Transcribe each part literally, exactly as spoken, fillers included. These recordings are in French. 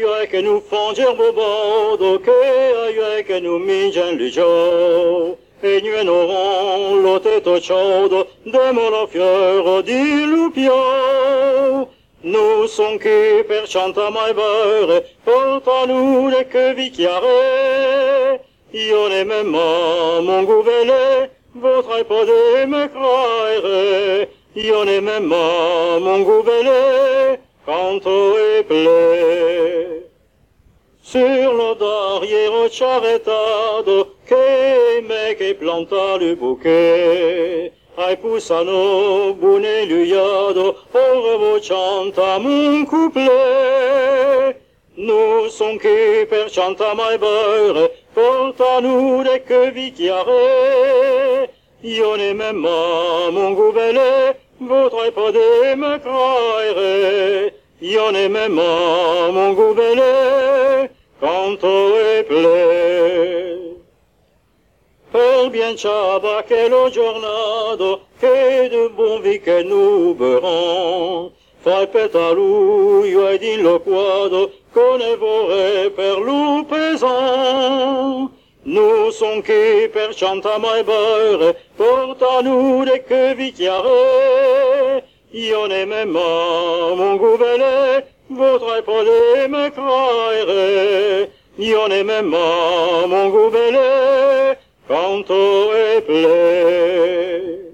aia che nu fanger bobodo, che aia che nu mingen ligio. E nue noron lo teto chaudo, demo la fiero di lupio. Nu son che per chanta mai beure, porta nu de che vicchiare. Io ne memma mon gouvele, votre pode me craire. Io ne memma mon gouvele, canto e ple. Sur lo d'arrière charretado, che me che planta le bouquet. Ai pusano bune luiado, ore vo chanta mon couplet. Nu son che per chanta mai beure, porta nu de che vicchiare. Io ne memma mon gouvele, votre pode me craire. Io ne memma mon gouvele, canto e ple. Per bien ciaba che lo giornado, che de bon vi che nu beron. Fai petaluio ed in loquado, con evore per lu pesan. Nu son che per chanta mai beure, porta nu de che vicchiare. Io ne memma mon gouvele, votre pode me craire. Io ne memma mon gouvele, canto e ple.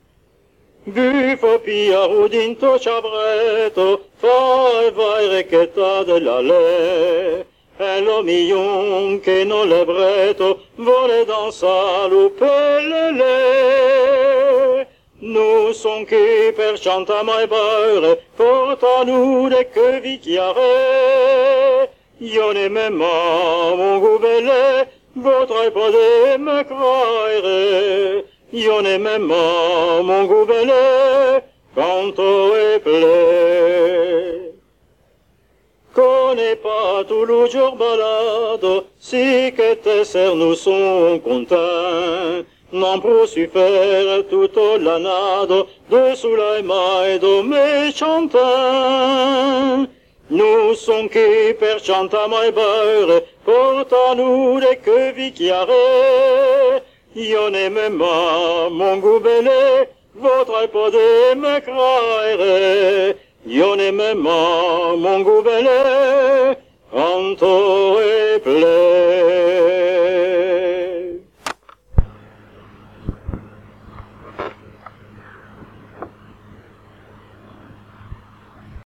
Buffo piaro dinto ciabretto, fai vai requeta de la le. E lo millon che non lebretto, vole dans sa lupelele. Nu son che per chanta mai beure, porta nu de che vicchiare. Io ne memma mon gouvele, votre pode me craire. Io ne memma mon gouvele, canto e ple. Connais pas tout le jour balado, si que tes serres nous sont contents. Non pour su faire toute l'annado, de soulaima do me chantin. Nous son qui per chanta mai beure, porta nu de que vicchiare. Io ne memma mon gouvele, votre pode me craire. Io ne memma mon gouvele, canto e ple.